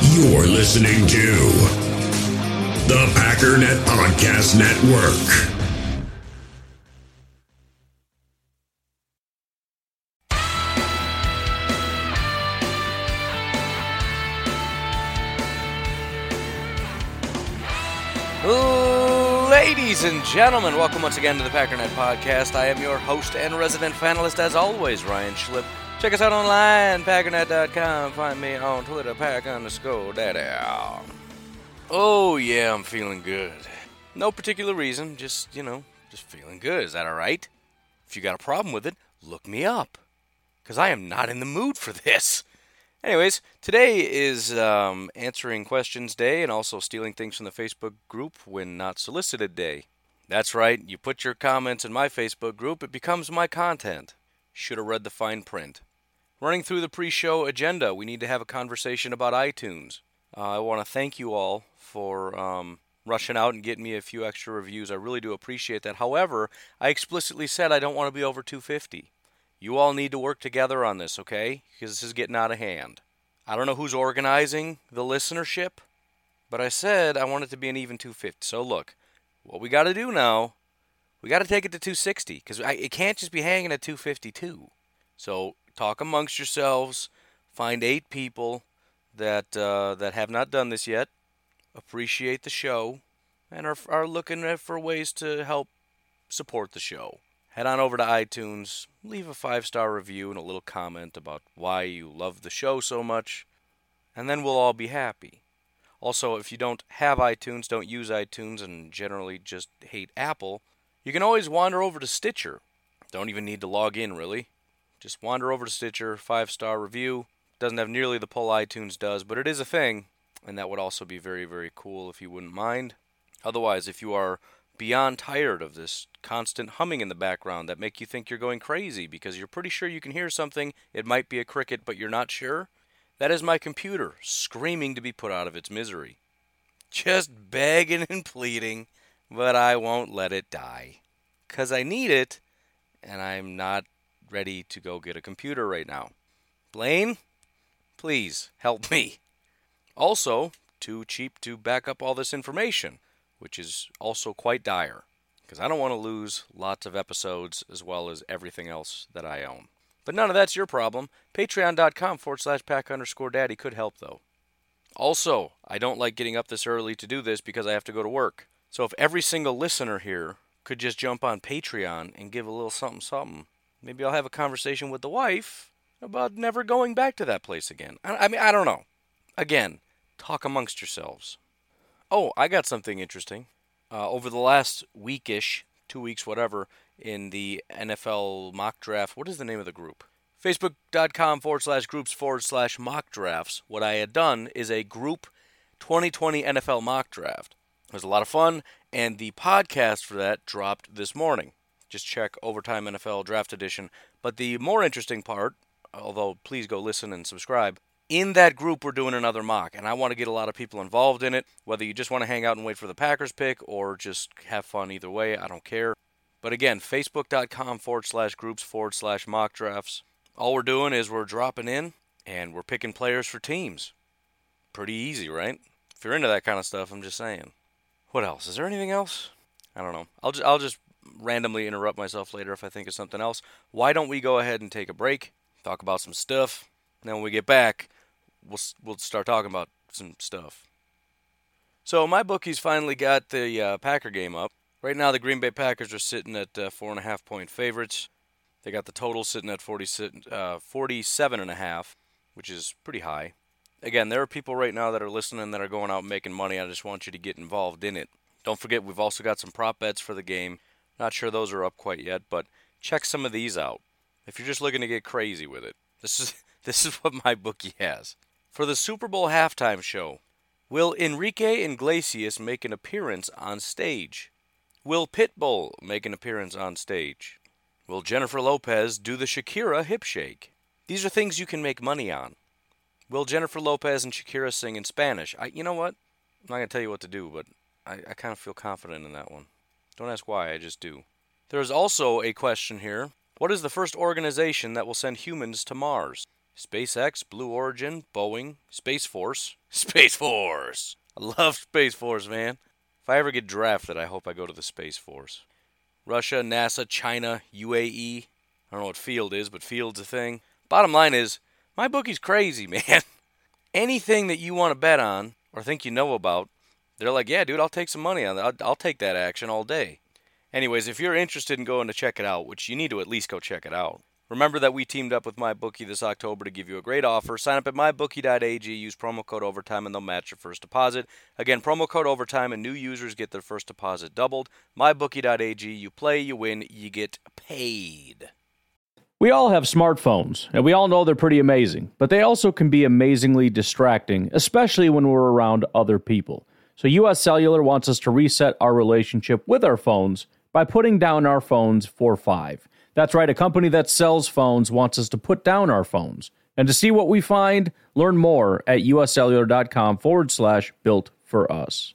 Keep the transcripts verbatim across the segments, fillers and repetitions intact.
You're listening to the Packernet Podcast Network. Ladies and gentlemen, welcome once again to the Packernet Podcast. I am your host and resident panelist, as always, Ryan Schlip. Check us out online, packernet dot com. Find me on Twitter, pack underscore daddy. Oh, yeah, I'm feeling good. No particular reason, just, you know, just feeling good. Is that all right? If you got a problem with it, look me up, because I am not in the mood for this. Anyways, today is um, answering questions day and also stealing things from the Facebook group when not solicited day. That's right, you put your comments in my Facebook group, it becomes my content. Should have read the fine print. Running through the pre-show agenda, we need to have a conversation about iTunes. Uh, I want to thank you all for um, rushing out and getting me a few extra reviews. I really do appreciate that. However, I explicitly said I don't want to be over two fifty. You all need to work together on this, okay? Because this is getting out of hand. I don't know who's organizing the listenership, but I said I want it to be an even two fifty. So look, what we got to do now, we got to take it to two sixty, because it can't just be hanging at two fifty-two. So talk amongst yourselves, find eight people that uh, that have not done this yet, appreciate the show, and are, are looking for ways to help support the show. Head on over to iTunes, leave a five-star review and a little comment about why you love the show so much, and then we'll all be happy. Also, if you don't have iTunes, don't use iTunes, and generally just hate Apple, you can always wander over to Stitcher. Don't even need to log in, really. Just wander over to Stitcher, five-star review. Doesn't have nearly the pull iTunes does, but it is a thing, and that would also be very, very cool if you wouldn't mind. Otherwise, if you are beyond tired of this constant humming in the background that make you think you're going crazy because you're pretty sure you can hear something, it might be a cricket, but you're not sure, that is my computer screaming to be put out of its misery. Just begging and pleading, but I won't let it die. Because I need it, and I'm not ready to go get a computer right now. Blaine, please help me. Also, too cheap to back up all this information, which is also quite dire, because I don't want to lose lots of episodes as well as everything else that I own. But none of that's your problem. Patreon.com forward slash pack underscore daddy could help, though. Also, I don't like getting up this early to do this because I have to go to work. So if every single listener here could just jump on Patreon and give a little something something, maybe I'll have a conversation with the wife about never going back to that place again. I, I mean, I don't know. Again, talk amongst yourselves. Oh, I got something interesting. Uh, over the last weekish, two weeks, whatever, in the N F L mock draft, what is the name of the group? Facebook.com forward slash groups forward slash mock drafts. What I had done is a group twenty twenty N F L mock draft. It was a lot of fun, and the podcast for that dropped this morning. Just check Overtime N F L Draft Edition. But the more interesting part, although please go listen and subscribe, in that group we're doing another mock, and I want to get a lot of people involved in it, whether you just want to hang out and wait for the Packers pick or just have fun either way, I don't care. But again, Facebook.com forward slash groups forward slash mock drafts. All we're doing is we're dropping in, and we're picking players for teams. Pretty easy, right? If you're into that kind of stuff, I'm just saying. What else? Is there anything else? I don't know. I'll just, I'll just randomly interrupt myself later if I think of something else. Why don't we go ahead and take a break, talk about some stuff, and then when we get back, we'll we'll start talking about some stuff. So my bookies finally got the uh, Packer game up. Right now, the Green Bay Packers are sitting at uh, four and a half point favorites. They got the total sitting at forty, uh, forty-seven and a half, which is pretty high. Again, there are people right now that are listening that are going out and making money. I just want you to get involved in it. Don't forget, we've also got some prop bets for the game. Not sure those are up quite yet, but check some of these out if you're just looking to get crazy with it. This is this is what my bookie has. For the Super Bowl halftime show, will Enrique Iglesias make an appearance on stage? Will Pitbull make an appearance on stage? Will Jennifer Lopez do the Shakira hip shake? These are things you can make money on. Will Jennifer Lopez and Shakira sing in Spanish? I, you know what? I'm not going to tell you what to do, but I, I kind of feel confident in that one. Don't ask why, I just do. There's also a question here. What is the first organization that will send humans to Mars? SpaceX, Blue Origin, Boeing, Space Force. Space Force! I love Space Force, man. If I ever get drafted, I hope I go to the Space Force. Russia, NASA, China, U A E. I don't know what field is, but field's a thing. Bottom line is, my bookie's crazy, man. Anything that you want to bet on or think you know about, they're like, yeah, dude, I'll take some money on that. I'll, I'll take that action all day. Anyways, if you're interested in going to check it out, which you need to at least go check it out, remember that we teamed up with MyBookie this October to give you a great offer. Sign up at my bookie dot a g, use promo code OVERTIME, and they'll match your first deposit. Again, promo code OVERTIME, and new users get their first deposit doubled. my bookie dot a g, you play, you win, you get paid. We all have smartphones, and we all know they're pretty amazing, but they also can be amazingly distracting, especially when we're around other people. So U S Cellular wants us to reset our relationship with our phones by putting down our phones for five. That's right, a company that sells phones wants us to put down our phones. And to see what we find, learn more at uscellular.com forward slash built for us.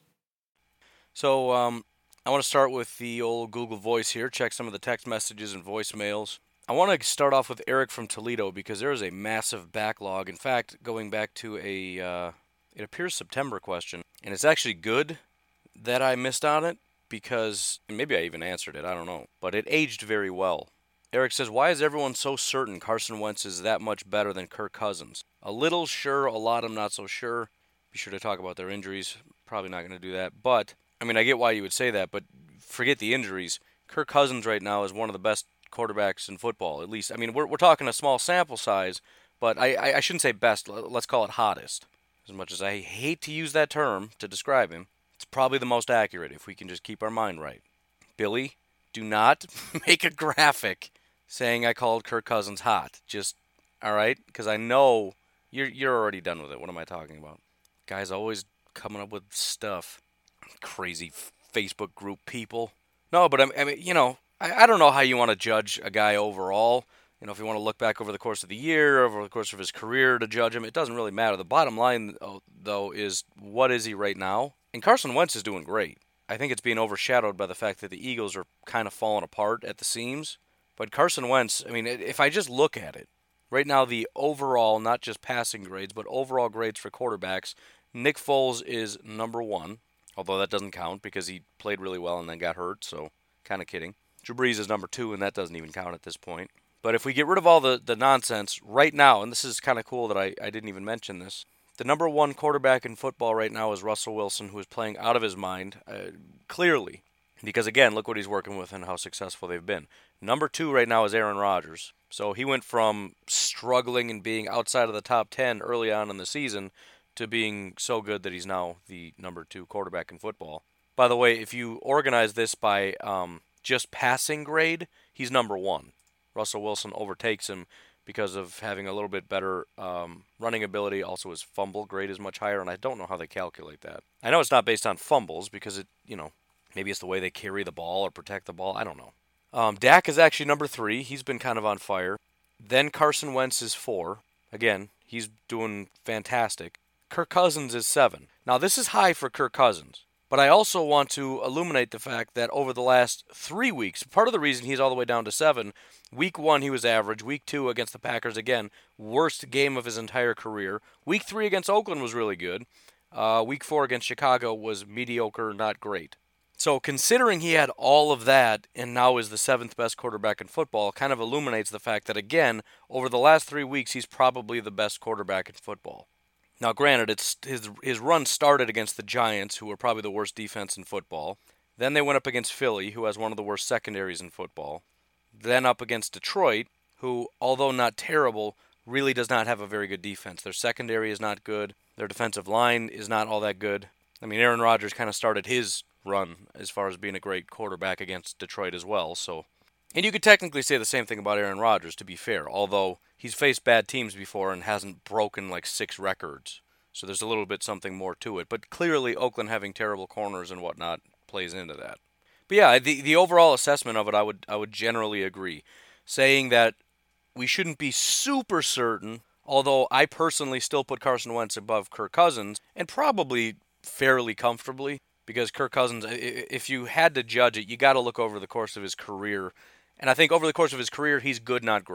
So um, I want to start with the old Google Voice here, check some of the text messages and voicemails. I want to start off with Eric from Toledo because there is a massive backlog. In fact, going back to a, uh, it appears September question, and it's actually good that I missed on it because, maybe I even answered it, I don't know, but it aged very well. Eric says, why is everyone so certain Carson Wentz is that much better than Kirk Cousins? A little sure, a lot I'm not so sure. Be sure to talk about their injuries. Probably not going to do that. But, I mean, I get why you would say that, but forget the injuries. Kirk Cousins right now is one of the best quarterbacks in football, at least. I mean, we're we're talking a small sample size, but I, I, I shouldn't say best. Let's call it hottest. As much as I hate to use that term to describe him, it's probably the most accurate if we can just keep our mind right. Billy, do not make a graphic saying I called Kirk Cousins hot. Just, all right? Because I know you're you're already done with it. What am I talking about? Guy's always coming up with stuff. Crazy Facebook group people. No, but I, I mean, you know, I, I don't know how you want to judge a guy overall. You know, if you want to look back over the course of the year, over the course of his career to judge him, it doesn't really matter. The bottom line, though, is what is he right now? And Carson Wentz is doing great. I think it's being overshadowed by the fact that the Eagles are kind of falling apart at the seams. But Carson Wentz, I mean, if I just look at it, right now the overall, not just passing grades, but overall grades for quarterbacks, Nick Foles is number one, although that doesn't count because he played really well and then got hurt, so kind of kidding. Drew Brees is number two, and that doesn't even count at this point. But if we get rid of all the, the nonsense right now, and this is kind of cool that I, I didn't even mention this, the number one quarterback in football right now is Russell Wilson, who is playing out of his mind, uh, clearly. Because, again, look what he's working with and how successful they've been. Number two right now is Aaron Rodgers. So he went from struggling and being outside of the top ten early on in the season to being so good that he's now the number two quarterback in football. By the way, if you organize this by um, just passing grade, he's number one. Russell Wilson overtakes him because of having a little bit better um, running ability. Also, his fumble grade is much higher, and I don't know how they calculate that. I know it's not based on fumbles because, it, you know, maybe it's the way they carry the ball or protect the ball. I don't know. Um, Dak is actually number three. He's been kind of on fire. Then Carson Wentz is four. Again, he's doing fantastic. Kirk Cousins is seven. Now, this is high for Kirk Cousins. But I also want to illuminate the fact that over the last three weeks, part of the reason he's all the way down to seven, week one he was average, week two against the Packers, again, worst game of his entire career. Week three against Oakland was really good. Uh, week four against Chicago was mediocre, not great. So considering he had all of that and now is the seventh best quarterback in football, kind of illuminates the fact that, again, over the last three weeks, he's probably the best quarterback in football. Now, granted, it's his his run started against the Giants, who were probably the worst defense in football. Then they went up against Philly, who has one of the worst secondaries in football. Then up against Detroit, who, although not terrible, really does not have a very good defense. Their secondary is not good. Their defensive line is not all that good. I mean, Aaron Rodgers kind of started his run as far as being a great quarterback against Detroit as well. So, and you could technically say the same thing about Aaron Rodgers, to be fair, although he's faced bad teams before and hasn't broken like six records. So there's a little bit something more to it. But clearly Oakland having terrible corners and whatnot plays into that. But yeah, the the overall assessment of it, I would I would generally agree, saying that we shouldn't be super certain, although I personally still put Carson Wentz above Kirk Cousins, and probably fairly comfortably, because Kirk Cousins, if you had to judge it, you got to look over the course of his career. And I think over the course of his career, he's good, not great.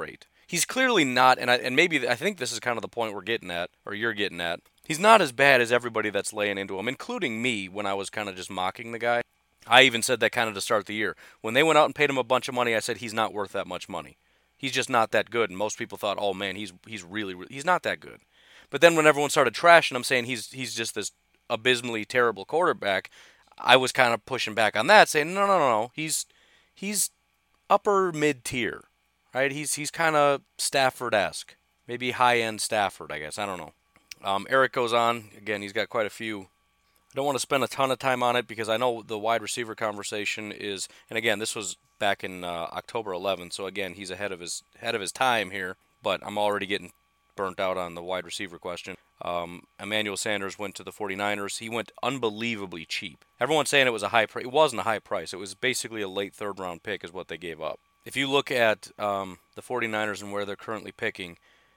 He's clearly not, and I, and maybe I think this is kind of the point we're getting at, or you're getting at. He's not as bad as everybody that's laying into him, including me when I was kind of just mocking the guy. I even said that kind of to start the year. When they went out and paid him a bunch of money, I said he's not worth that much money. He's just not that good, and most people thought, oh man, he's he's really, really he's not that good. But then when everyone started trashing him, saying he's he's just this abysmally terrible quarterback, I was kind of pushing back on that, saying no, no, no, no, he's he's upper mid tier, right? He's he's kind of Stafford-esque, maybe high end Stafford, I guess. I don't know. Um, Eric goes on again. He's got quite a few. I don't want to spend a ton of time on it because I know the wide receiver conversation is, and again, this was back in uh, October eleventh, so again, he's ahead of his ahead of his time here. But I'm already getting burnt out on the wide receiver question. Um, Emmanuel Sanders went to the 49ers. He went unbelievably cheap. Everyone's saying it was a high price. It wasn't a high price. It was basically a late third round pick is what they gave up. If you look at um, the 49ers and where they're currently picking,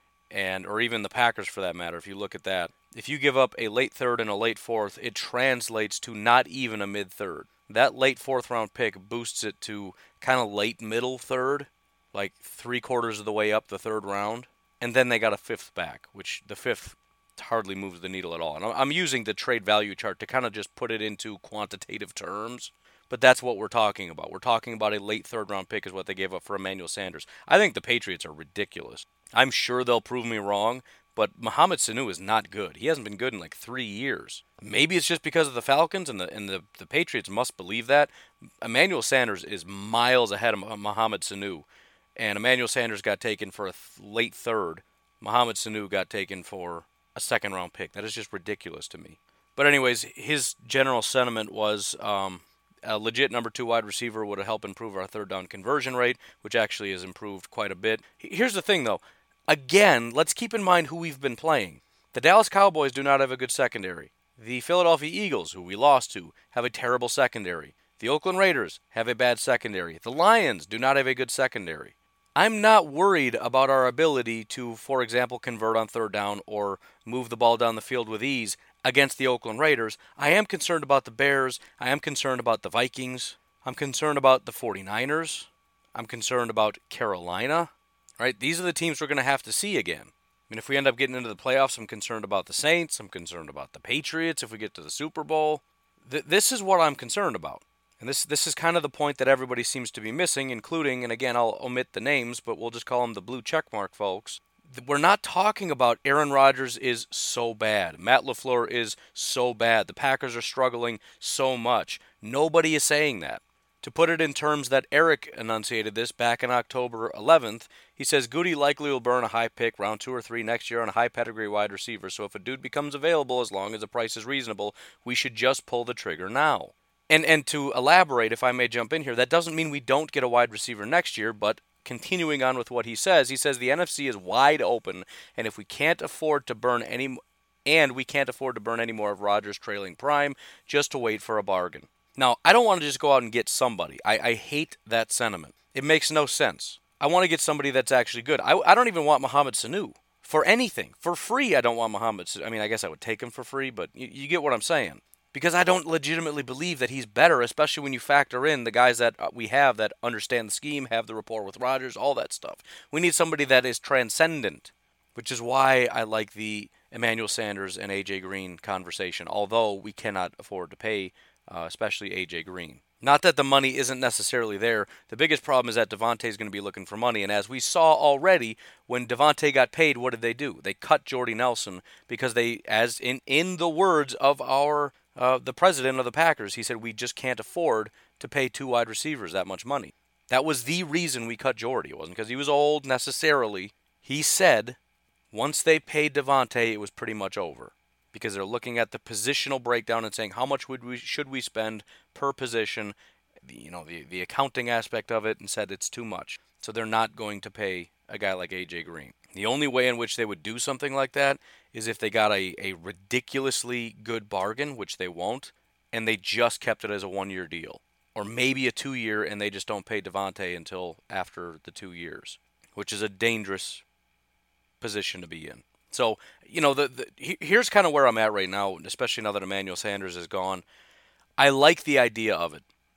and or even the Packers for that matter, if you look at that, if you give up a late third and a late fourth, it translates to not even a mid third. That late fourth round pick boosts it to kind of late middle third, like three quarters of the way up the third round. And then they got a fifth back, which the fifth hardly moves the needle at all. And I'm using the trade value chart to kind of just put it into quantitative terms. But that's what we're talking about. We're talking about a late third round pick is what they gave up for Emmanuel Sanders. I think the Patriots are ridiculous. I'm sure they'll prove me wrong, but Mohamed Sanu is not good. He hasn't been good in like three years. Maybe it's just because of the Falcons, and the and the, the Patriots must believe that. Emmanuel Sanders is miles ahead of Mohamed Sanu. And Emmanuel Sanders got taken for a th- late third. Mohamed Sanu got taken for a second round pick. That is just ridiculous to me. But anyways, his general sentiment was um, a legit number two wide receiver would help improve our third down conversion rate, which actually has improved quite a bit. Here's the thing, though. Again, let's keep in mind who we've been playing. The Dallas Cowboys do not have a good secondary. The Philadelphia Eagles, who we lost to, have a terrible secondary. The Oakland Raiders have a bad secondary. The Lions do not have a good secondary. I'm not worried about our ability to, for example, convert on third down or move the ball down the field with ease against the Oakland Raiders. I am concerned about the Bears. I am concerned about the Vikings. I'm concerned about the 49ers. I'm concerned about Carolina. Right? These are the teams we're going to have to see again. I mean, if we end up getting into the playoffs, I'm concerned about the Saints. I'm concerned about the Patriots if we get to the Super Bowl. Th- this is what I'm concerned about. And this this is kind of the point that everybody seems to be missing, including, and again, I'll omit the names, but we'll just call them the blue checkmark folks. We're not talking about Aaron Rodgers is so bad. Matt LaFleur is so bad. The Packers are struggling so much. Nobody is saying that. To put it in terms that Eric enunciated this back in October eleventh, he says Goody likely will burn a high pick, round two or three next year on a high pedigree wide receiver, so if a dude becomes available, as long as the price is reasonable, we should just pull the trigger now. And and to elaborate, if I may jump in here, that doesn't mean we don't get a wide receiver next year, but continuing on with what he says, he says the N F C is wide open, and if we can't afford to burn any, and we can't afford to burn any more of Rodgers' trailing prime, just to wait for a bargain. Now, I don't want to just go out and get somebody. I, I hate that sentiment. It makes no sense. I want to get somebody that's actually good. I, I don't even want Mohamed Sanu for anything. For free, I don't want Mohamed Sanu. I mean, I guess I would take him for free, but you, you get what I'm saying. Because I don't legitimately believe that he's better, especially when you factor in the guys that we have that understand the scheme, have the rapport with Rodgers, all that stuff. We need somebody that is transcendent, which is why I like the Emmanuel Sanders and A J Green conversation, although we cannot afford to pay, uh, especially A J Green. Not that the money isn't necessarily there. The biggest problem is that Devontae is going to be looking for money. And as we saw already, when Devontae got paid, what did they do? They cut Jordy Nelson because they, as in, in the words of our Uh, the president of the Packers, he said, we just can't afford to pay two wide receivers that much money. That was the reason we cut Jordy. It wasn't because he was old necessarily. He said once they paid Devontae, it was pretty much over. Because they're looking at the positional breakdown and saying how much would we should we spend per position, the, you know, the, the accounting aspect of it, and said it's too much. So they're not going to pay a guy like A J Green. The only way in which they would do something like that is if they got a, a ridiculously good bargain, which they won't, and they just kept it as a one-year deal. Or maybe a two-year, and they just don't pay Devontae until after the two years, which is a dangerous position to be in. So, you know, the, the here's kind of where I'm at right now, especially now that Emmanuel Sanders is gone. I like the idea of it.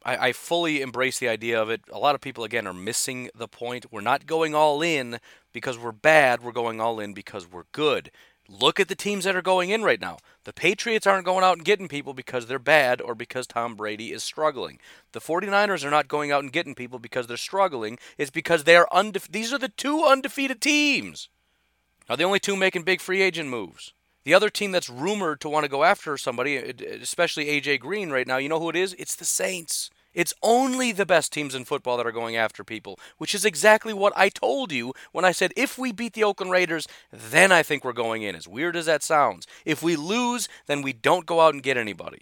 I, I fully embrace the idea of it. A lot of people, again, are missing the point. We're not going all in because we're bad. We're going all in because we're good. Look at the teams that are going in right now. The Patriots aren't going out and getting people because they're bad or because Tom Brady is struggling. The 49ers are not going out and getting people because they're struggling. It's because they are undefe- These are the two undefeated teams. Are the only two making big free agent moves. The other team that's rumored to want to go after somebody, especially A J Green right now, you know who it is? It's the Saints. It's only the best teams in football that are going after people, which is exactly what I told you when I said if we beat the Oakland Raiders, then I think we're going in. As weird as that sounds. If we lose, then we don't go out and get anybody.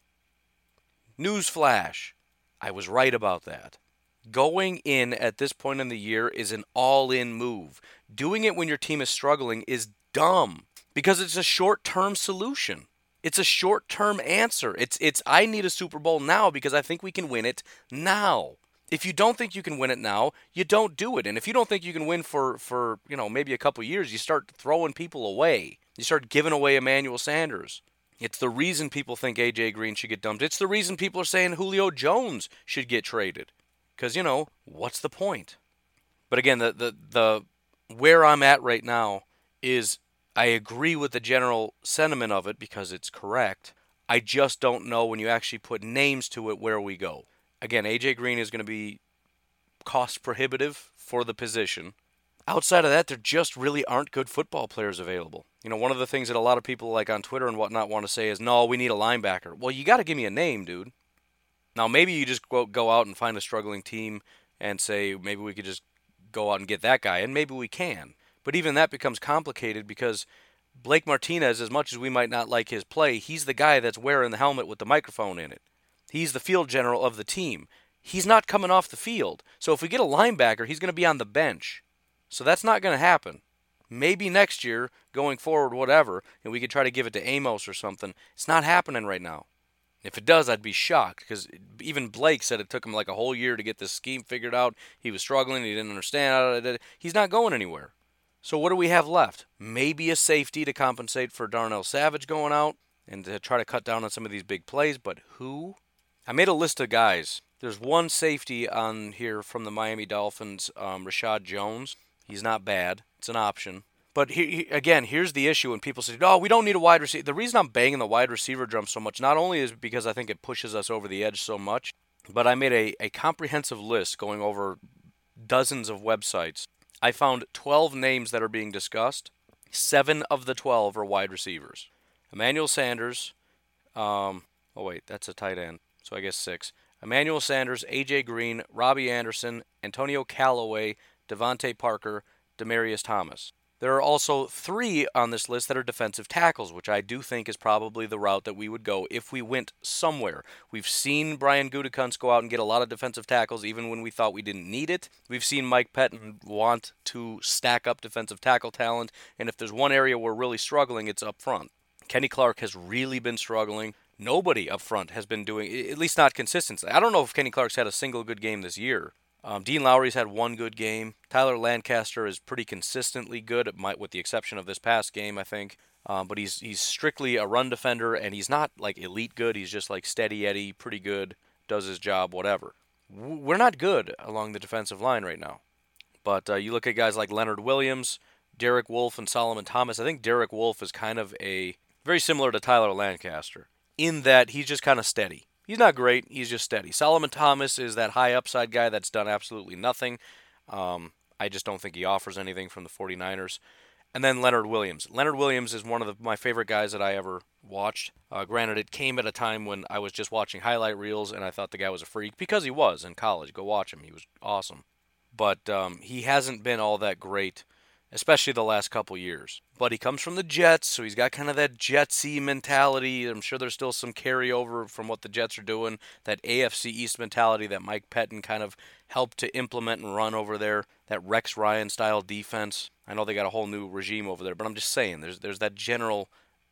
Newsflash. I was right about that. Going in at this point in the year is an all-in move. Doing it when your team is struggling is dumb because it's a short-term solution. It's a short-term answer. It's it's I need a Super Bowl now because I think we can win it now. If you don't think you can win it now, you don't do it. And if you don't think you can win for, for you know, maybe a couple years, you start throwing people away. You start giving away Emmanuel Sanders. It's the reason people think A J Green should get dumped. It's the reason people are saying Julio Jones should get traded. Because, you know, what's the point? But again, the, the the where I'm at right now is I agree with the general sentiment of it because it's correct. I just don't know when you actually put names to it where we go. Again, A J Green is going to be cost prohibitive for the position. Outside of that, there just really aren't good football players available. You know, one of the things that a lot of people like on Twitter and whatnot want to say is, no, we need a linebacker. Well, you got to give me a name, dude. Now, maybe you just go, go out and find a struggling team and say, maybe we could just go out and get that guy, and maybe we can. But even that becomes complicated because Blake Martinez, as much as we might not like his play, he's the guy that's wearing the helmet with the microphone in it. He's the field general of the team. He's not coming off the field. So if we get a linebacker, he's going to be on the bench. So that's not going to happen. Maybe next year, going forward, whatever, and we could try to give it to Amos or something. It's not happening right now. If it does, I'd be shocked because even Blake said it took him like a whole year to get this scheme figured out. He was struggling. He didn't understand. He's not going anywhere. So what do we have left? Maybe a safety to compensate for Darnell Savage going out and to try to cut down on some of these big plays, but who? I made a list of guys. There's one safety on here from the Miami Dolphins, um, Rashad Jones. He's not bad. It's an option. But he, he, again, here's the issue when people say, oh, we don't need a wide receiver. The reason I'm banging the wide receiver drum so much, not only is because I think it pushes us over the edge so much, but I made a, a comprehensive list going over dozens of websites. I found twelve names that are being discussed. Seven of the twelve are wide receivers. Emmanuel Sanders. Um, oh, wait, that's a tight end. So I guess six. Emmanuel Sanders, A J Green, Robbie Anderson, Antonio Callaway, Devontae Parker, Demaryius Thomas. There are also three on this list that are defensive tackles, which I do think is probably the route that we would go if we went somewhere. We've seen Brian Gutekunst go out and get a lot of defensive tackles even when we thought we didn't need it. We've seen Mike Pettin want to stack up defensive tackle talent, and if there's one area we're really struggling, it's up front. Kenny Clark has really been struggling. Nobody up front has been doing, at least not consistently. I don't know if Kenny Clark's had a single good game this year. Um, Dean Lowry's had one good game. Tyler Lancaster is pretty consistently good, with the exception of this past game, I think. Um, but he's he's strictly a run defender, and he's not like elite good. He's just like steady Eddie, pretty good, does his job, whatever. We're not good along the defensive line right now. But uh, you look at guys like Leonard Williams, Derek Wolfe, and Solomon Thomas. I think Derek Wolfe is kind of a very similar to Tyler Lancaster in that he's just kind of steady. He's not great. He's just steady. Solomon Thomas is that high upside guy that's done absolutely nothing. Um, I just don't think he offers anything from the 49ers. And then Leonard Williams. Leonard Williams is one of the, my favorite guys that I ever watched. Uh, granted, it came at a time when I was just watching highlight reels and I thought the guy was a freak because he was in college. Go watch him. He was awesome. But um, he hasn't been all that great, especially the last couple years. But he comes from the Jets, so he's got kind of that Jetsy mentality. I'm sure there's still some carryover from what the Jets are doing, that A F C East mentality that Mike Pettin kind of helped to implement and run over there, that Rex Ryan-style defense. I know they got a whole new regime over there, but I'm just saying, there's there's that general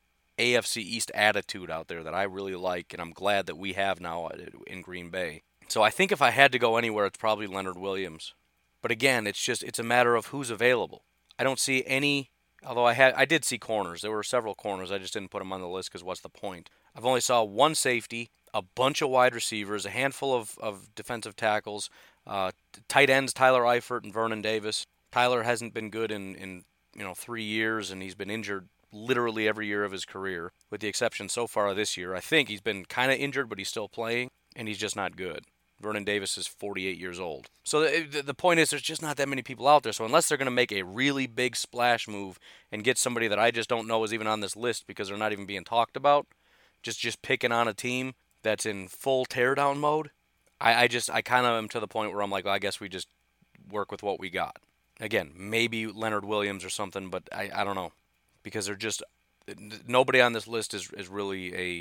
A F C East attitude out there that I really like, and I'm glad that we have now in Green Bay. So I think if I had to go anywhere, it's probably Leonard Williams. But again, it's just it's a matter of who's available. I don't see any, although I had, I did see corners. There were several corners. I just didn't put them on the list because what's the point? I've only saw one safety, a bunch of wide receivers, a handful of, of defensive tackles, uh, tight ends Tyler Eifert and Vernon Davis. Tyler hasn't been good in, in you know three years, and he's been injured literally every year of his career, with the exception so far of this year. I think he's been kind of injured, but he's still playing, and he's just not good. Vernon Davis is forty-eight years old. So the, the point is there's just not that many people out there. So unless they're going to make a really big splash move and get somebody that I just don't know is even on this list because they're not even being talked about, just just picking on a team that's in full teardown mode, I, I just I kind of am to the point where I'm like, well, I guess we just work with what we got. Again, maybe Leonard Williams or something, but I, I don't know. Because they're just nobody on this list is, is really a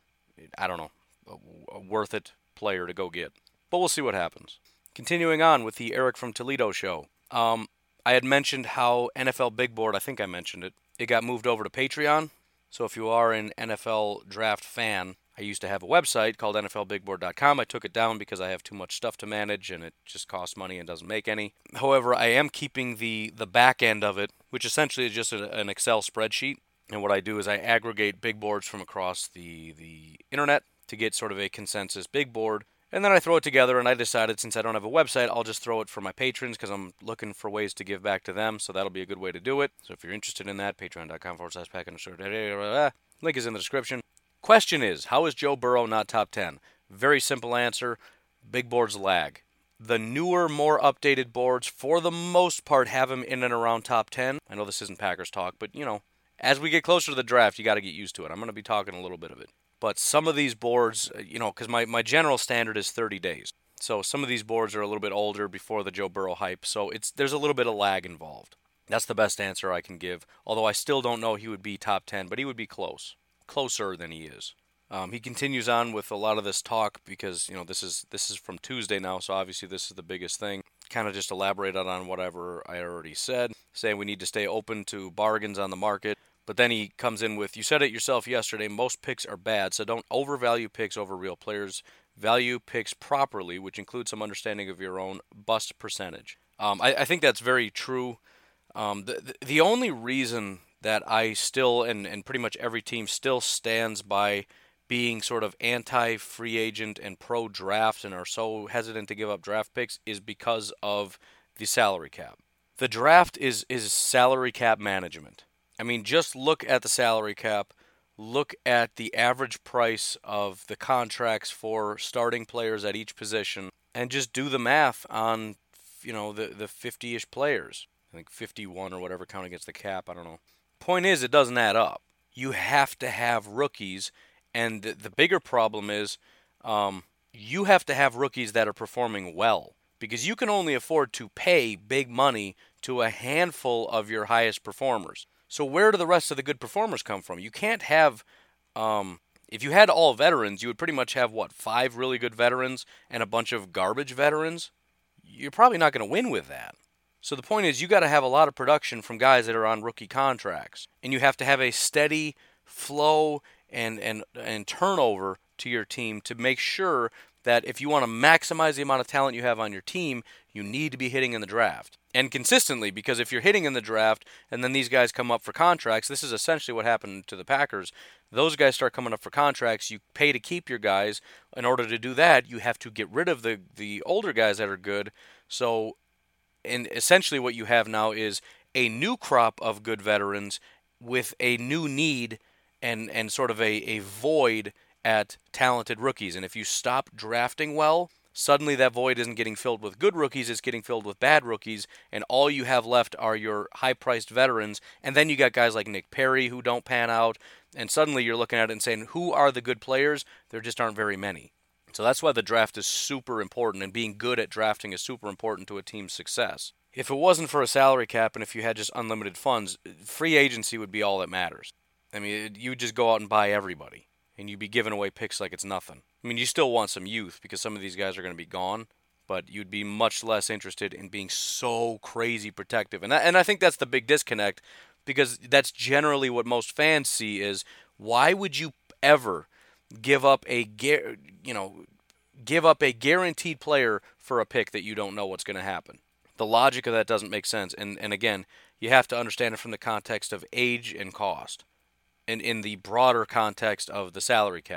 I don't know a, a worth it player to go get. But we'll see what happens. Continuing on with the Eric from Toledo show. Um, I had mentioned how N F L Big Board, I think I mentioned it, it got moved over to Patreon. So if you are an N F L draft fan, I used to have a website called N F L Big Board dot com. I took it down because I have too much stuff to manage and it just costs money and doesn't make any. However, I am keeping the, the back end of it, which essentially is just a, an Excel spreadsheet. And what I do is I aggregate big boards from across the, the internet to get sort of a consensus big board. And then I throw it together, and I decided since I don't have a website, I'll just throw it for my patrons because I'm looking for ways to give back to them. So that'll be a good way to do it. So if you're interested in that, patreon.com forward slash pack underscore. Link is in the description. Question is, how is Joe Burrow not top ten? Very simple answer. Big boards lag. The newer, more updated boards, for the most part, have him in and around top ten. I know this isn't Packers talk, but, you know, as we get closer to the draft, you got to get used to it. I'm going to be talking a little bit of it. But some of these boards, you know, because my, my general standard is thirty days. So some of these boards are a little bit older before the Joe Burrow hype. So it's there's a little bit of lag involved. That's the best answer I can give. Although I still don't know he would be top ten, but he would be close. Closer than he is. Um, he continues on with a lot of this talk because, you know, this is this is from Tuesday now, so obviously this is the biggest thing. Kind of just elaborated on whatever I already said, saying we need to stay open to bargains on the market. But then he comes in with, you said it yourself yesterday, most picks are bad, so don't overvalue picks over real players. Value picks properly, which includes some understanding of your own bust percentage. Um, I, I think that's very true. Um, the, the the only reason that I still, and, and pretty much every team still stands by being sort of anti-free agent and pro-draft and are so hesitant to give up draft picks is because of the salary cap. The draft is is salary cap management. I mean, just look at the salary cap, look at the average price of the contracts for starting players at each position, and just do the math on, you know, the, the fifty-ish players. I think fifty-one or whatever, counting against the cap, I don't know. Point is, it doesn't add up. You have to have rookies, and the, the bigger problem is um, you have to have rookies that are performing well, because you can only afford to pay big money to a handful of your highest performers. So where do the rest of the good performers come from? You can't have, um, if you had all veterans, you would pretty much have, what, five really good veterans and a bunch of garbage veterans? You're probably not going to win with that. So the point is, you got to have a lot of production from guys that are on rookie contracts. And you have to have a steady flow and, and, and turnover to your team to make sure that if you want to maximize the amount of talent you have on your team, you need to be hitting in the draft. And consistently, because if you're hitting in the draft and then these guys come up for contracts, this is essentially what happened to the Packers. Those guys start coming up for contracts. You pay to keep your guys. In order to do that, you have to get rid of the, the older guys that are good. So, and essentially what you have now is a new crop of good veterans with a new need and, and sort of a, a void at talented rookies. And if you stop drafting well, suddenly that void isn't getting filled with good rookies, it's getting filled with bad rookies, and all you have left are your high-priced veterans, and then you got guys like Nick Perry who don't pan out, and suddenly you're looking at it and saying, who are the good players? There just aren't very many. So that's why the draft is super important, and being good at drafting is super important to a team's success. If it wasn't for a salary cap and if you had just unlimited funds, free agency would be all that matters. I mean, you would just go out and buy everybody, and you'd be giving away picks like it's nothing. I mean, you still want some youth because some of these guys are going to be gone, but you'd be much less interested in being so crazy protective. And I, and I think that's the big disconnect, because that's generally what most fans see is, why would you ever give up a you know give up a guaranteed player for a pick that you don't know what's going to happen? The logic of that doesn't make sense. And and again, you have to understand it from the context of age and cost, and in the broader context of the salary cap.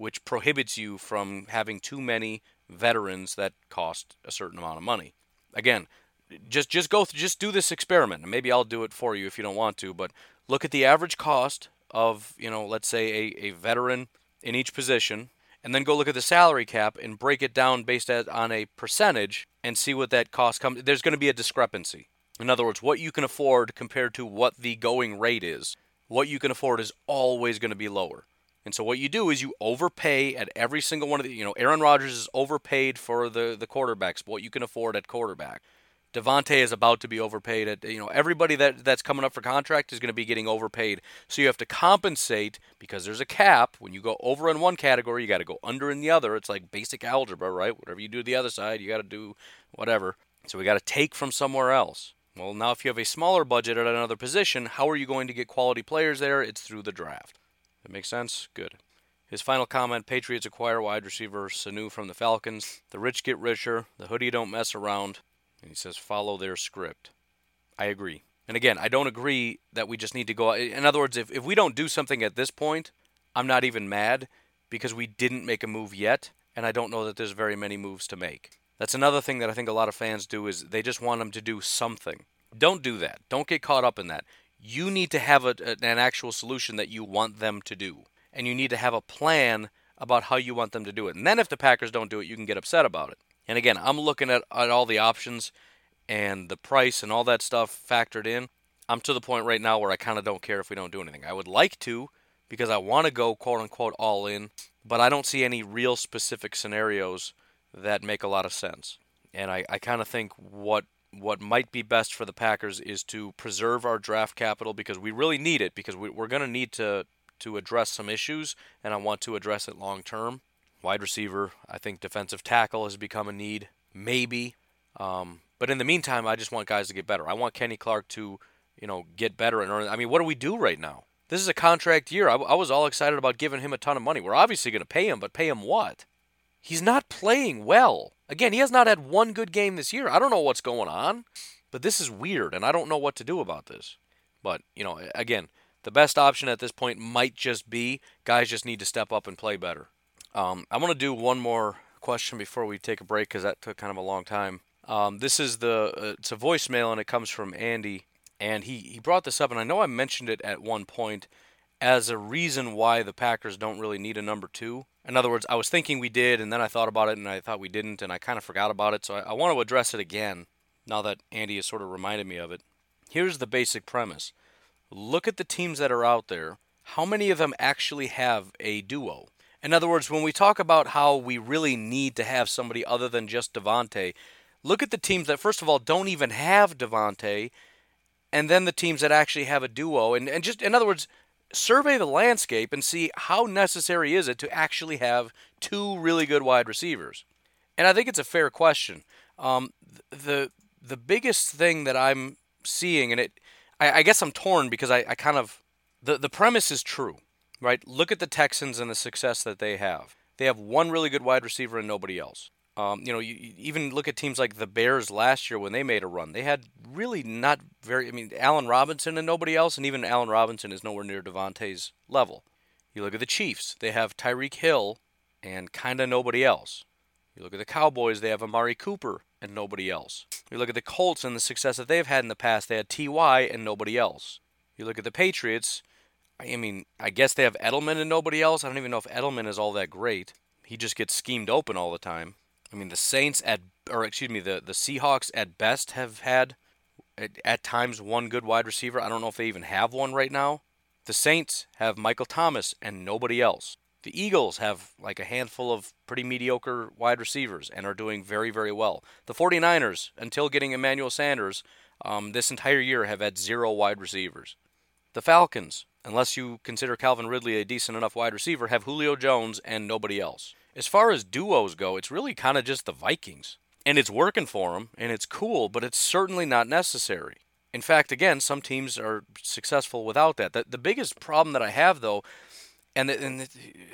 which prohibits you from having too many veterans that cost a certain amount of money. Again, just just go th- just do this experiment, and maybe I'll do it for you if you don't want to, but look at the average cost of, you know, let's say a, a veteran in each position, and then go look at the salary cap and break it down based at, on a percentage and see what that cost comes. There's going to be a discrepancy. In other words, what you can afford compared to what the going rate is, what you can afford is always going to be lower. And so what you do is you overpay at every single one of the, you know, Aaron Rodgers is overpaid for the, the quarterbacks, what you can afford at quarterback. Devontae is about to be overpaid at, you know, everybody that, that's coming up for contract is going to be getting overpaid. So you have to compensate because there's a cap. When you go over in one category, you got to go under in the other. It's like basic algebra, right? Whatever you do to the other side, you got to do whatever. So we got to take from somewhere else. Well, now if you have a smaller budget at another position, how are you going to get quality players there? It's through the draft. That makes sense? Good. His final comment, Patriots acquire wide receiver Sanu from the Falcons. The rich get richer. The hoodie don't mess around. And he says, follow their script. I agree. And again, I don't agree that we just need to go. In other words, if, if we don't do something at this point, I'm not even mad because we didn't make a move yet, and I don't know that there's very many moves to make. That's another thing that I think a lot of fans do is they just want them to do something. Don't do that. Don't get caught up in that. You need to have a, an actual solution that you want them to do, and you need to have a plan about how you want them to do it. And then if the Packers don't do it, you can get upset about it. And again, I'm looking at, at all the options and the price and all that stuff factored in. I'm to the point right now where I kind of don't care if we don't do anything. I would like to because I want to go quote-unquote all in, but I don't see any real specific scenarios that make a lot of sense. And I, I kind of think what what might be best for the Packers is to preserve our draft capital because we really need it because we, we're going to need to to address some issues, and I want to address it long term. Wide receiver, I think defensive tackle has become a need, maybe. Um, but in the meantime, I just want guys to get better. I want Kenny Clark to, you know, get better and earn. I mean, what do we do right now? This is a contract year. I, I was all excited about giving him a ton of money. We're obviously going to pay him, but pay him what? He's not playing well. Again, he has not had one good game this year. I don't know what's going on, but this is weird, and I don't know what to do about this. But, you know, again, the best option at this point might just be guys just need to step up and play better. Um, I want to do one more question before we take a break because that took kind of a long time. Um, this is the uh, it's a voicemail, and it comes from Andy, and he, he brought this up, and I know I mentioned it at one point as a reason why the Packers don't really need a number two. In other words, I was thinking we did, and then I thought about it, and I thought we didn't, and I kind of forgot about it, so I, I want to address it again now that Andy has sort of reminded me of it. Here's the basic premise. Look at the teams that are out there. How many of them actually have a duo? In other words, when we talk about how we really need to have somebody other than just Devontae, look at the teams that, first of all, don't even have Devontae, and then the teams that actually have a duo. And, and just, in other words, survey the landscape and see how necessary is it to actually have two really good wide receivers. And I think it's a fair question. Um, the the biggest thing that I'm seeing, and it, I, I guess I'm torn because I, I kind of, the, the premise is true. Right, look at the Texans and the success that they have. They have one really good wide receiver and nobody else. Um, you know, you, you even look at teams like the Bears last year when they made a run. They had really not very. I mean, Allen Robinson and nobody else, and even Allen Robinson is nowhere near Devontae's level. You look at the Chiefs. They have Tyreek Hill and kind of nobody else. You look at the Cowboys. They have Amari Cooper and nobody else. You look at the Colts and the success that they've had in the past. They had T Y and nobody else. You look at the Patriots. I mean, I guess they have Edelman and nobody else. I don't even know if Edelman is all that great. He just gets schemed open all the time. I mean, the Saints at, or excuse me, the, the Seahawks at best have had, at, at times, one good wide receiver. I don't know if they even have one right now. The Saints have Michael Thomas and nobody else. The Eagles have like a handful of pretty mediocre wide receivers and are doing very, very well. The 49ers, until getting Emmanuel Sanders, um, this entire year have had zero wide receivers. The Falcons, unless you consider Calvin Ridley a decent enough wide receiver, have Julio Jones and nobody else. As far as duos go, it's really kind of just the Vikings. And it's working for them, and it's cool, but it's certainly not necessary. In fact, again, some teams are successful without that. The, the biggest problem that I have, though, and, the, and the,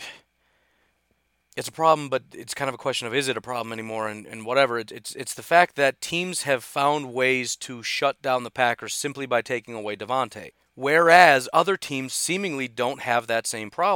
it's a problem, but it's kind of a question of is it a problem anymore and, and whatever. It, it's, it's the fact that teams have found ways to shut down the Packers simply by taking away Devontae. Whereas other teams seemingly don't have that same problem.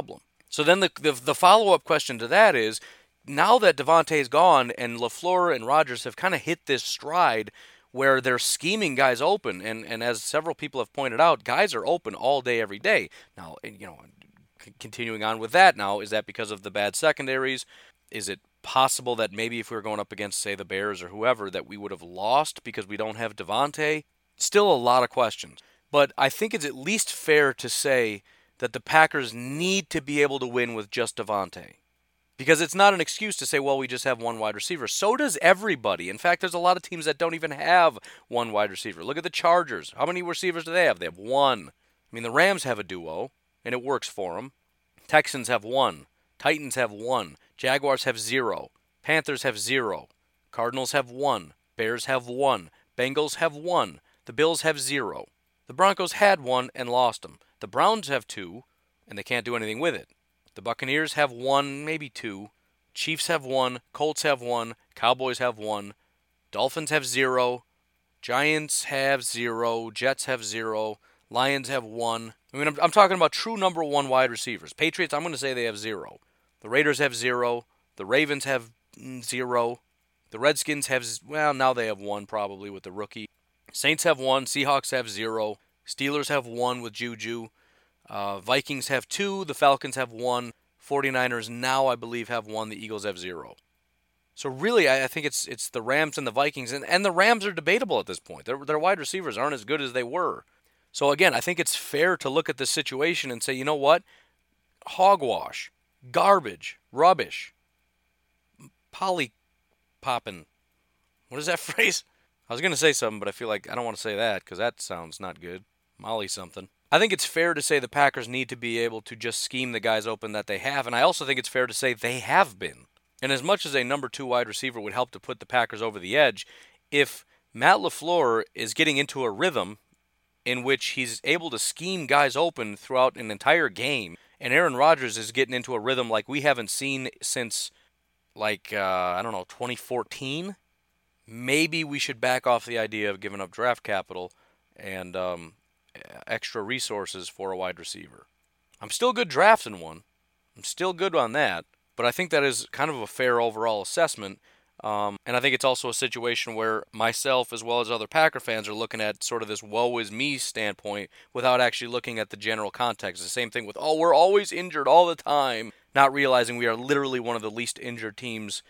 So then the the, the follow-up question to that is, now that Davante's gone and LaFleur and Rodgers have kind of hit this stride where they're scheming guys open, and, and as several people have pointed out, guys are open all day, every day. Now, you know, c- continuing on with that now, is that because of the bad secondaries? Is it possible that maybe if we were going up against, say, the Bears or whoever, that we would have lost because we don't have Davante? Still a lot of questions. But I think it's at least fair to say that the Packers need to be able to win with just Davante. Because it's not an excuse to say, well, we just have one wide receiver. So does everybody. In fact, there's a lot of teams that don't even have one wide receiver. Look at the Chargers. How many receivers do they have? They have one. I mean, the Rams have a duo, and it works for them. Texans have one. Titans have one. Jaguars have zero. Panthers have zero. Cardinals have one. Bears have one. Bengals have one. The Bills have zero. The Broncos had one and lost them. The Browns have two, and they can't do anything with it. The Buccaneers have one, maybe two. Chiefs have one. Colts have one. Cowboys have one. Dolphins have zero. Giants have zero. Jets have zero. Lions have one. I mean, I'm, I'm talking about true number one wide receivers. Patriots, I'm going to say they have zero. The Raiders have zero. The Ravens have zero. The Redskins have, well, now they have one probably with the rookie. Saints have one. Seahawks have zero. Steelers have one with Juju. Uh, Vikings have two. The Falcons have one. 49ers now, I believe, have one. The Eagles have zero. So really, I, I think it's it's the Rams and the Vikings. And, and the Rams are debatable at this point. Their, their wide receivers aren't as good as they were. So again, I think it's fair to look at this situation and say, you know what? Hogwash. Garbage. Rubbish. Polly poppin'. What is that phrase? I was going to say something, but I feel like I don't want to say that because that sounds not good. Molly something. I think it's fair to say the Packers need to be able to just scheme the guys open that they have, and I also think it's fair to say they have been. And as much as a number two wide receiver would help to put the Packers over the edge, if Matt LaFleur is getting into a rhythm in which he's able to scheme guys open throughout an entire game, and Aaron Rodgers is getting into a rhythm like we haven't seen since, like, uh, I don't know, twenty fourteen, maybe we should back off the idea of giving up draft capital and um, extra resources for a wide receiver. I'm still good drafting one. I'm still good on that. But I think that is kind of a fair overall assessment. Um, and I think it's also a situation where myself as well as other Packer fans are looking at sort of this woe is me standpoint without actually looking at the general context. The same thing with, oh, we're always injured all the time, not realizing we are literally one of the least injured teams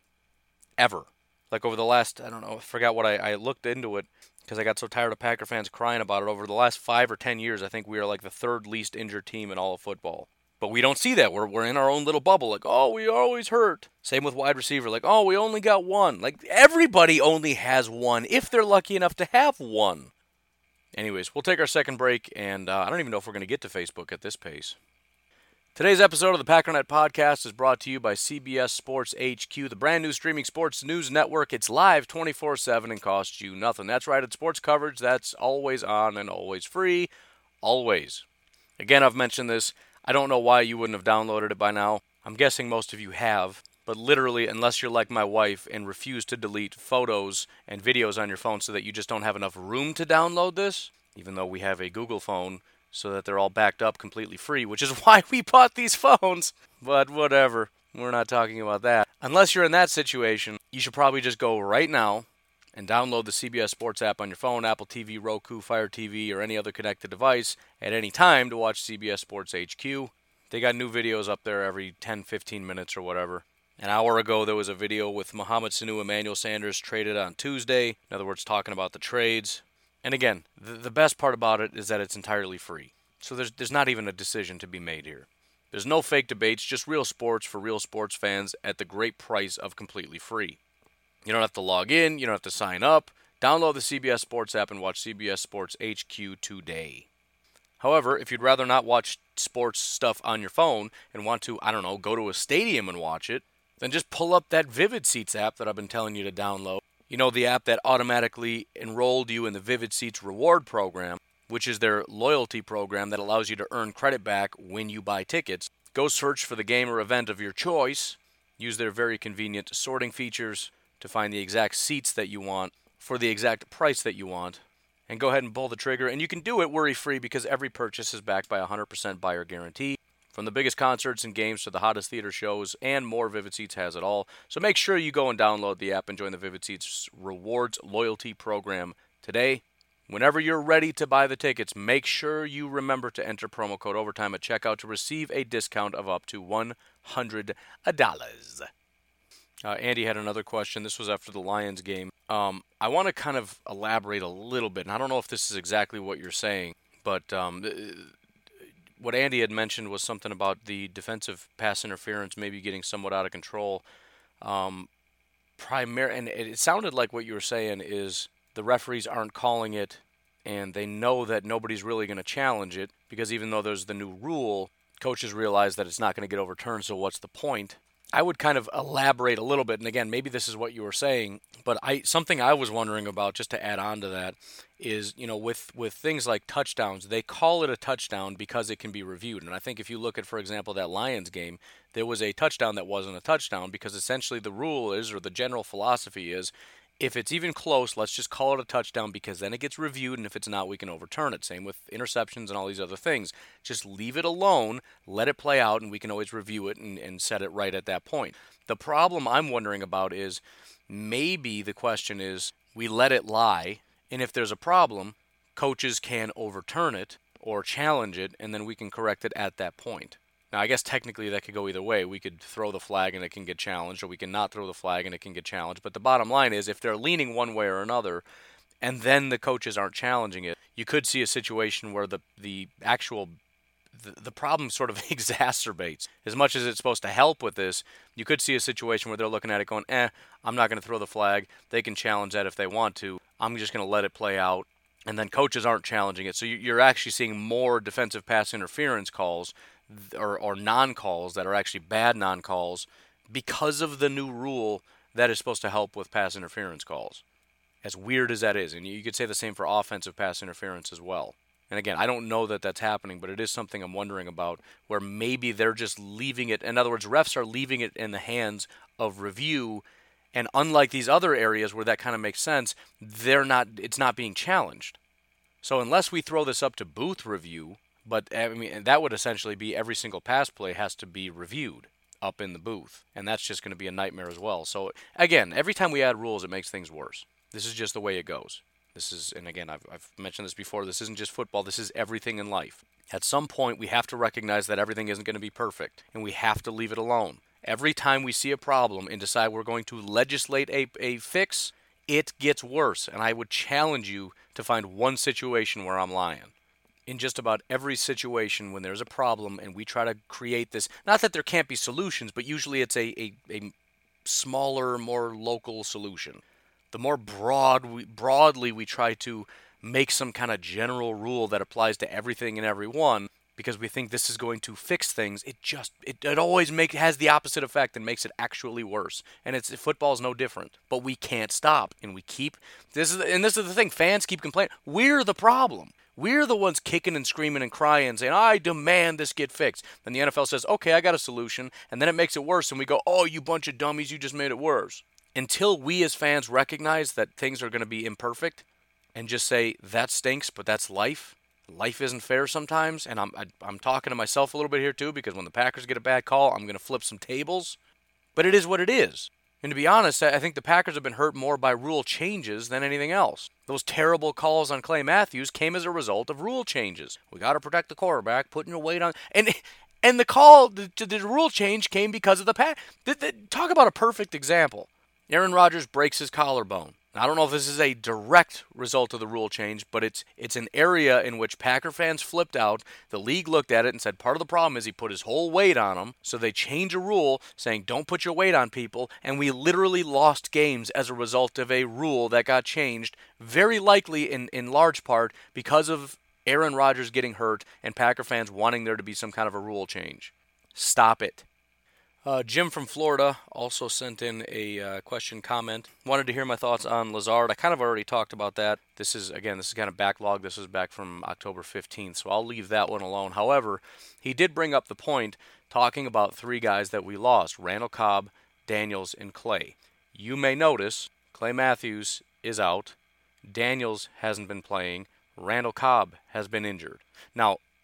ever. Like over the last, I don't know, I forgot what I, I looked into it because I got so tired of Packer fans crying about it. Over the last five or ten years, I think we are like the third least injured team in all of football. But we don't see that. We're we're in our own little bubble. Like, oh, we are always hurt. Same with wide receiver. Like, oh, we only got one. Like, everybody only has one if they're lucky enough to have one. Anyways, we'll take our second break, and uh, I don't even know if we're going to get to Facebook at this pace. Today's episode of the Packernet Podcast is brought to you by C B S Sports H Q, the brand new streaming sports news network. It's live twenty-four seven and costs you nothing. That's right, it's sports coverage that's always on and always free. Always. Again, I've mentioned this. I don't know why you wouldn't have downloaded it by now. I'm guessing most of you have. But literally, unless you're like my wife and refuse to delete photos and videos on your phone so that you just don't have enough room to download this, even though we have a Google phone so that they're all backed up completely free, which is why we bought these phones. But whatever. We're not talking about that. Unless you're in that situation, you should probably just go right now and download the C B S Sports app on your phone, Apple T V, Roku, Fire T V, or any other connected device at any time to watch C B S Sports H Q. They got new videos up there every ten, fifteen minutes or whatever. An hour ago, there was a video with Mohamed Sanu, Emmanuel Sanders traded on Tuesday. In other words, talking about the trades. And again, the, the best part about it is that it's entirely free. So there's there's not even a decision to be made here. There's no fake debates, just real sports for real sports fans at the great price of completely free. You don't have to log in. You don't have to sign up. Download the C B S Sports app and watch C B S Sports H Q today. However, if you'd rather not watch sports stuff on your phone and want to, I don't know, go to a stadium and watch it, then just pull up that Vivid Seats app that I've been telling you to download. You know, the app that automatically enrolled you in the Vivid Seats reward program, which is their loyalty program that allows you to earn credit back when you buy tickets. Go search for the game or event of your choice. Use their very convenient sorting features to find the exact seats that you want for the exact price that you want, and go ahead and pull the trigger. And you can do it worry-free because every purchase is backed by a one hundred percent buyer guarantee. From the biggest concerts and games to the hottest theater shows and more, Vivid Seats has it all. So make sure you go and download the app and join the Vivid Seats Rewards Loyalty Program today. Whenever you're ready to buy the tickets, make sure you remember to enter promo code OVERTIME at checkout to receive a discount of up to one hundred dollars. Uh, Andy had another question. This was after the Lions game. Um, I want to kind of elaborate a little bit, and I don't know if this is exactly what you're saying, but um, what Andy had mentioned was something about the defensive pass interference maybe getting somewhat out of control. Um, primar- and it sounded like what you were saying is the referees aren't calling it, and they know that nobody's really going to challenge it, because even though there's the new rule, coaches realize that it's not going to get overturned, so what's the point? I would kind of elaborate a little bit, and again, maybe this is what you were saying, but I something I was wondering about, just to add on to that, is, you know, with, with things like touchdowns, they call it a touchdown because it can be reviewed. And I think if you look at, for example, that Lions game, there was a touchdown that wasn't a touchdown because essentially the rule is, or the general philosophy is, if it's even close, let's just call it a touchdown because then it gets reviewed, and if it's not, we can overturn it. Same with interceptions and all these other things. Just leave it alone, let it play out, and we can always review it and, and set it right at that point. The problem I'm wondering about is maybe the question is we let it lie, and if there's a problem, coaches can overturn it or challenge it, and then we can correct it at that point. Now, I guess technically that could go either way. We could throw the flag and it can get challenged, or we can not throw the flag and it can get challenged. But the bottom line is, if they're leaning one way or another, and then the coaches aren't challenging it, you could see a situation where the the actual the, the problem sort of exacerbates. As much as it's supposed to help with this, you could see a situation where they're looking at it going, eh, I'm not going to throw the flag. They can challenge that if they want to. I'm just going to let it play out. And then coaches aren't challenging it. So you're actually seeing more defensive pass interference calls or, or non-calls that are actually bad non-calls because of the new rule that is supposed to help with pass interference calls. As weird as that is. And you could say the same for offensive pass interference as well. And again, I don't know that that's happening, but it is something I'm wondering about, where maybe they're just leaving it. In other words, refs are leaving it in the hands of review. And unlike these other areas where that kind of makes sense, they're not. It's not being challenged. So unless we throw this up to booth review, but I mean that would essentially be every single pass play has to be reviewed up in the booth, and that's just going to be a nightmare as well. So again, every time we add rules, it makes things worse. This is just the way it goes. This is, and again, I've, I've mentioned this before. This isn't just football. This is everything in life. At some point, we have to recognize that everything isn't going to be perfect, and we have to leave it alone. Every time we see a problem and decide we're going to legislate a, a fix, it gets worse. And I would challenge you to find one situation where I'm lying. In just about every situation when there's a problem and we try to create this, not that there can't be solutions, but usually it's a, a, a smaller, more local solution. The more broad we, broadly we try to make some kind of general rule that applies to everything and everyone, because we think this is going to fix things, it just it, it always make has the opposite effect and makes it actually worse. And it's football is no different. But we can't stop, and we keep this is and this is the thing. Fans keep complaining. We're the problem. We're the ones kicking and screaming and crying, saying, I demand this get fixed. Then the N F L says, okay, I got a solution, and then it makes it worse, and we go, oh, you bunch of dummies, you just made it worse. Until we as fans recognize that things are going to be imperfect and just say, that stinks, but that's life. Life isn't fair sometimes, and I'm I, I'm talking to myself a little bit here too, because when the Packers get a bad call, I'm going to flip some tables. But it is what it is. And to be honest, I think the Packers have been hurt more by rule changes than anything else. Those terrible calls on Clay Matthews came as a result of rule changes. We got to protect the quarterback, putting your weight on, and and the call, the, the rule change came because of the Pack. Talk about a perfect example. Aaron Rodgers breaks his collarbone. I don't know if this is a direct result of the rule change, but it's it's an area in which Packer fans flipped out. The league looked at it and said part of the problem is he put his whole weight on him, so they changed a rule saying don't put your weight on people, and we literally lost games as a result of a rule that got changed, very likely in, in large part because of Aaron Rodgers getting hurt and Packer fans wanting there to be some kind of a rule change. Stop it. Uh, Jim from Florida also sent in a uh, question comment. Wanted to hear my thoughts on Lazard. I kind of already talked about that. This is, again, this is kind of backlog. This is back from October fifteenth, so I'll leave that one alone. However, he did bring up the point talking about three guys that we lost, Randall Cobb, Daniels, and Clay. You may notice Clay Matthews is out. Daniels hasn't been playing. Randall Cobb has been injured. Now,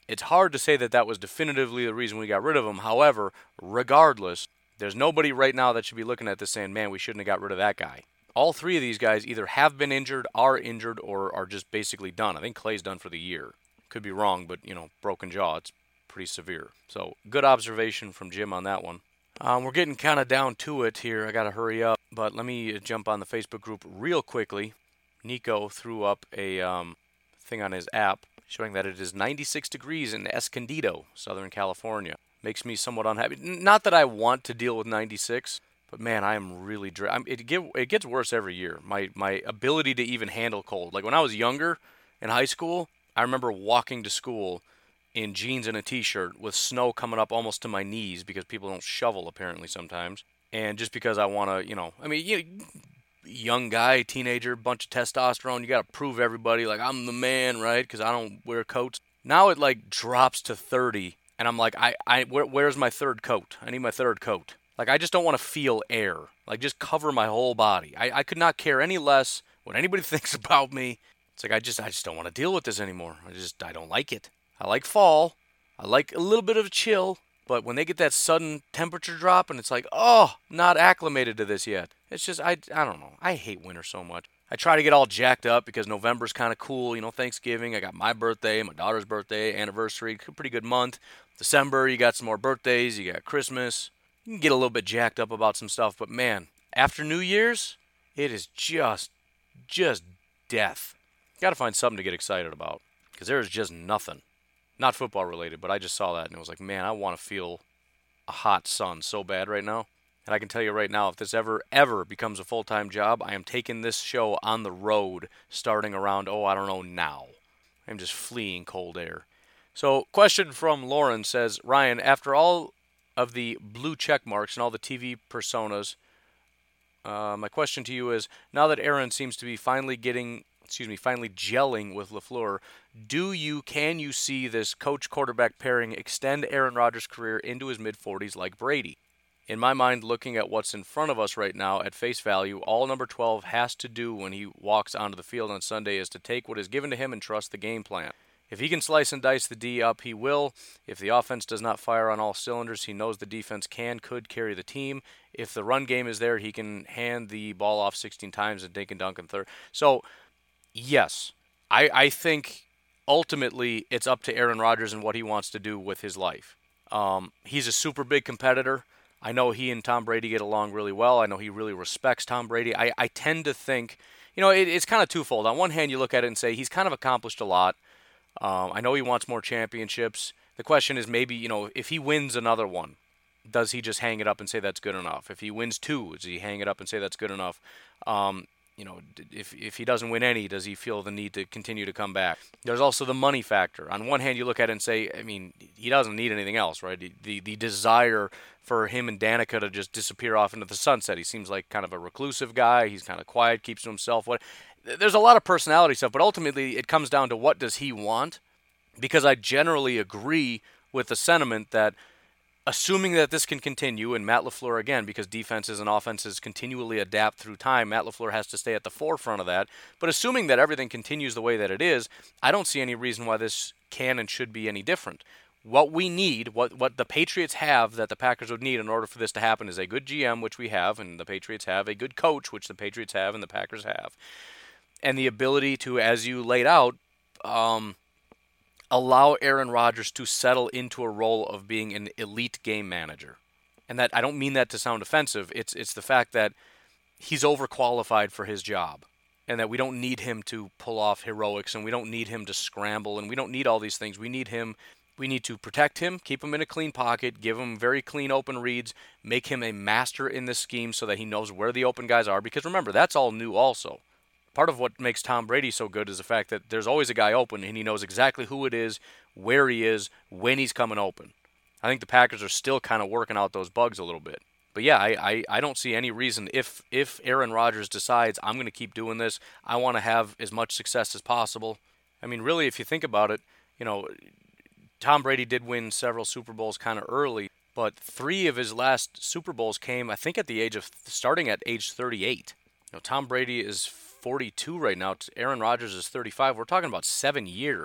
it's hard to say that that was definitively the reason we got rid of him. However, regardless, there's nobody right now that should be looking at this saying, man, we shouldn't have got rid of that guy. All three of these guys either have been injured, are injured, or are just basically done. I think Clay's done for the year. Could be wrong, but, you know, broken jaw, it's pretty severe. So, good observation from Jim on that one. Um, we're getting kind of down to it here. I got to hurry up, but let me jump on the Facebook group real quickly. Nico threw up a um, thing on his app showing that it is ninety-six degrees in Escondido, Southern California. Makes me somewhat unhappy. Not that I want to deal with ninety-six, but man, I am really dry. I'm, it, get, it gets worse every year. My my ability to even handle cold. Like when I was younger in high school, I remember walking to school in jeans and a t-shirt with snow coming up almost to my knees because people don't shovel apparently sometimes. And just because I want to, you know, I mean, you, young guy, teenager, bunch of testosterone, you got to prove everybody like I'm the man, right? Because I don't wear coats. Now it like drops to thirty. And I'm like, I, I, where, where's my third coat? I need my third coat. Like, I just don't want to feel air. Like, just cover my whole body. I, I could not care any less what anybody thinks about me. It's like, I just, I just don't want to deal with this anymore. I just, I don't like it. I like fall. I like a little bit of a chill. But when they get that sudden temperature drop and it's like, oh, not acclimated to this yet. It's just, I, I don't know. I hate winter so much. I try to get all jacked up because November's kind of cool. You know, Thanksgiving, I got my birthday, my daughter's birthday, anniversary, pretty good month. December, you got some more birthdays, you got Christmas. You can get a little bit jacked up about some stuff, but man, after New Year's, it is just, just death. Got to find something to get excited about because there is just nothing. Not football related, but I just saw that and it was like, man, I want to feel a hot sun so bad right now. And I can tell you right now, if this ever, ever becomes a full-time job, I am taking this show on the road starting around, oh, I don't know, now. I'm just fleeing cold air. So, question from Lauren says, Ryan, after all of the blue check marks and all the T V personas, uh, my question to you is, now that Aaron seems to be finally getting, excuse me, finally gelling with LaFleur, do you, can you see this coach-quarterback pairing extend Aaron Rodgers' career into his mid-forties like Brady? In my mind, looking at what's in front of us right now at face value, all number twelve has to do when he walks onto the field on Sunday is to take what is given to him and trust the game plan. If he can slice and dice the D up, he will. If the offense does not fire on all cylinders, he knows the defense can, could carry the team. If the run game is there, he can hand the ball off sixteen times and dink and dunk in third. So, yes, I, I think ultimately it's up to Aaron Rodgers and what he wants to do with his life. Um, he's a super big competitor. I know he and Tom Brady get along really well. I know he really respects Tom Brady. I, I tend to think, you know, it, it's kind of twofold. On one hand, you look at it and say he's kind of accomplished a lot. Um, I know he wants more championships. The question is maybe, you know, if he wins another one, does he just hang it up and say that's good enough? If he wins two, does he hang it up and say that's good enough? Um, you know, if if he doesn't win any, does he feel the need to continue to come back? There's also the money factor. On one hand, you look at it and say, I mean, he doesn't need anything else, right? The the, the desire for him and Danica to just disappear off into the sunset. He seems like kind of a reclusive guy. He's kind of quiet, keeps to himself. What? There's a lot of personality stuff, but ultimately it comes down to what does he want? Because I generally agree with the sentiment that assuming that this can continue, and Matt LaFleur, again, because defenses and offenses continually adapt through time, Matt LaFleur has to stay at the forefront of that. But assuming that everything continues the way that it is, I don't see any reason why this can and should be any different. What we need, what, what the Patriots have that the Packers would need in order for this to happen is a good G M, which we have, and the Patriots have, a good coach, which the Patriots have and the Packers have, and the ability to, as you laid out, um, allow Aaron Rodgers to settle into a role of being an elite game manager. And that I don't mean that to sound offensive. It's it's the fact that he's overqualified for his job and that we don't need him to pull off heroics and we don't need him to scramble and we don't need all these things. We need him we need to protect him, keep him in a clean pocket, give him very clean open reads, make him a master in this scheme so that he knows where the open guys are, because remember, that's all new also. Part of what makes Tom Brady so good is the fact that there's always a guy open and he knows exactly who it is, where he is, when he's coming open. I think the Packers are still kind of working out those bugs a little bit. But yeah, I, I, I don't see any reason if if Aaron Rodgers decides I'm going to keep doing this, I want to have as much success as possible. I mean, really, if you think about it, you know, Tom Brady did win several Super Bowls kind of early, but three of his last Super Bowls came, I think, at the age of starting at age thirty-eight. You know, Tom Brady is forty-two right now. Aaron Rodgers is thirty-five. We're talking about seven years.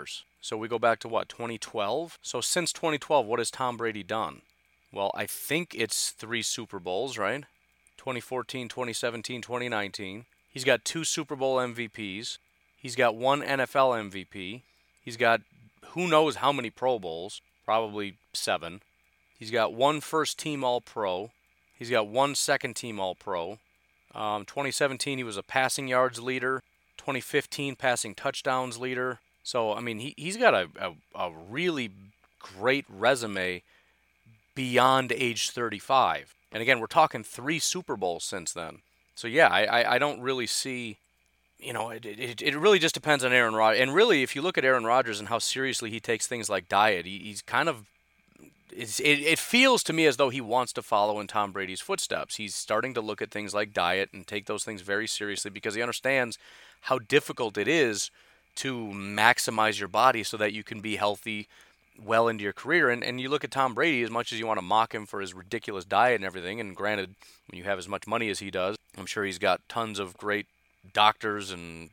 So we go back to what, twenty twelve? So since twenty twelve, what has Tom Brady done? Well, I think it's three Super Bowls, right? twenty fourteen, twenty seventeen, twenty nineteen. He's got two Super Bowl M V Ps. He's got one N F L M V P. He's got who knows how many Pro Bowls, probably seven. He's got one first-team All-Pro. He's got one second-team All-Pro. Um, twenty seventeen, he was a passing yards leader. twenty fifteen, passing touchdowns leader. So, I mean, he, he's got a, a, a really great resume beyond age thirty-five. And again, we're talking three Super Bowls since then. So, yeah, I, I, I don't really see, you know, it, it, it really just depends on Aaron Rodgers. And really, if you look at Aaron Rodgers and how seriously he takes things like diet, he, he's kind of, it's, it, it feels to me as though he wants to follow in Tom Brady's footsteps. He's starting to look at things like diet and take those things very seriously because he understands how difficult it is to maximize your body so that you can be healthy well into your career. And and you look at Tom Brady, as much as you want to mock him for his ridiculous diet and everything, and granted, when you have as much money as he does, I'm sure he's got tons of great doctors and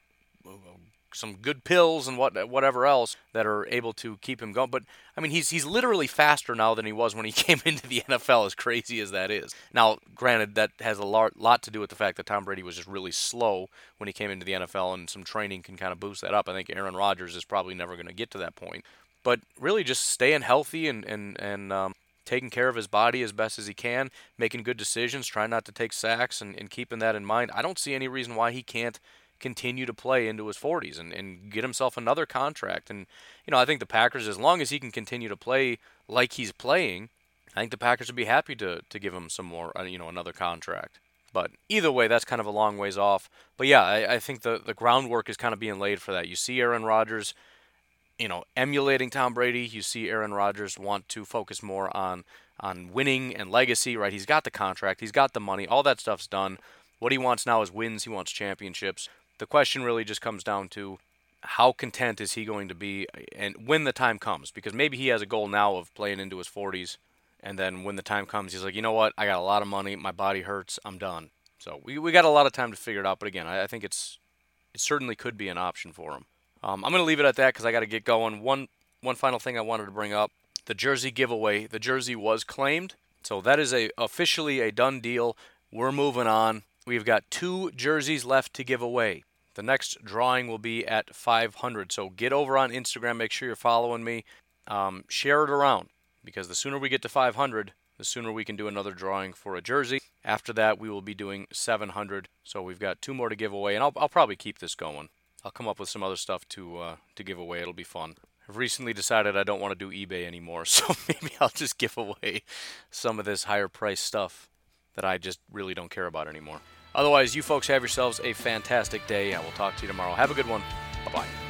some good pills and what whatever else that are able to keep him going. But, I mean, he's he's literally faster now than he was when he came into the N F L, as crazy as that is. Now, granted, that has a lot, lot to do with the fact that Tom Brady was just really slow when he came into the N F L, and some training can kind of boost that up. I think Aaron Rodgers is probably never going to get to that point. But really just staying healthy and, and, and um, taking care of his body as best as he can, making good decisions, trying not to take sacks, and, and keeping that in mind. I don't see any reason why he can't continue to play into his forties and, and get himself another contract. And, you know, I think the Packers, as long as he can continue to play like he's playing, I think the Packers would be happy to, to give him some more, you know, another contract. But either way, that's kind of a long ways off. But yeah, I, I think the, the groundwork is kind of being laid for that. You see Aaron Rodgers, you know, emulating Tom Brady. You see Aaron Rodgers want to focus more on on winning and legacy, right? He's got the contract. He's got the money. All that stuff's done. What he wants now is wins. He wants championships. The question really just comes down to how content is he going to be and when the time comes. Because maybe he has a goal now of playing into his forties, and then when the time comes, he's like, you know what? I got a lot of money. My body hurts. I'm done. So we we got a lot of time to figure it out. But again, I, I think it's it certainly could be an option for him. Um, I'm going to leave it at that because I got to get going. One one final thing I wanted to bring up, the jersey giveaway. The jersey was claimed, so that is a officially a done deal. We're moving on. We've got two jerseys left to give away. The next drawing will be at five hundred, so get over on Instagram. Make sure you're following me. Um, share it around, because the sooner we get to five hundred, the sooner we can do another drawing for a jersey. After that, we will be doing seven hundred, so we've got two more to give away, and I'll, I'll probably keep this going. I'll come up with some other stuff to uh, to give away. It'll be fun. I've recently decided I don't want to do eBay anymore, so maybe I'll just give away some of this higher price stuff that I just really don't care about anymore. Otherwise, you folks have yourselves a fantastic day. I will talk to you tomorrow. Have a good one. Bye-bye.